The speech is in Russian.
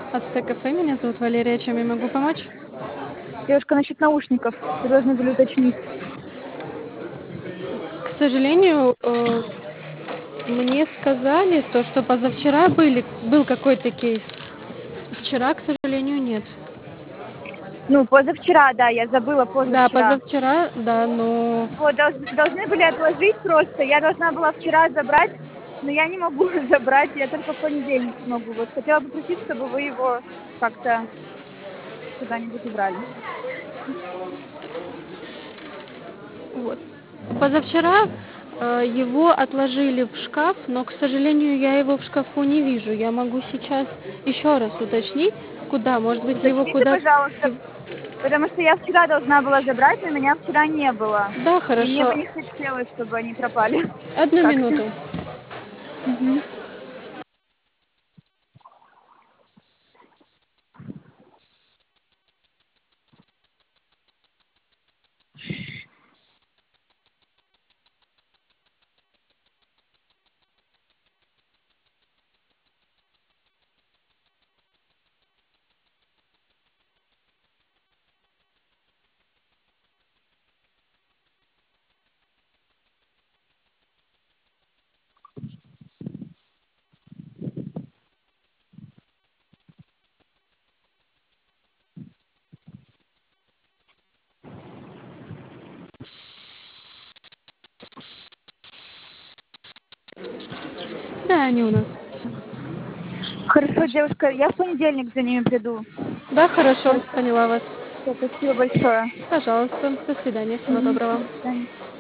Ацтек кафе, меня зовут Валерия, чем я могу помочь? Девушка, насчет наушников. Вы должны были уточнить. К сожалению, мне сказали то, что позавчера был какой-то кейс. Вчера, к сожалению, нет. Ну, позавчера, да, я забыла Да, позавчера. позавчера, да, но Вот, должны были отложить просто. Я должна была вчера забрать, но я не могу забрать, я только в понедельник смогу. Вот хотела попросить, чтобы вы его как-то куда-нибудь убрали. вот. Позавчера его отложили в шкаф, но, к сожалению, я его в шкафу не вижу. Я могу сейчас еще раз уточнить, куда, может быть, его Уточните, куда-то... пожалуйста, потому что я вчера должна была забрать, но меня вчера не было. Да, И мне бы хорошо. не хотелось, чтобы они пропали. Одну Как-то. минуту. Мгм. Да, они у нас. Хорошо, девушка, я в понедельник за ними приду. Да, хорошо, Хорошо. поняла вас. Всё, спасибо большое. Пожалуйста, до свидания, всего Мгм. доброго. До свидания.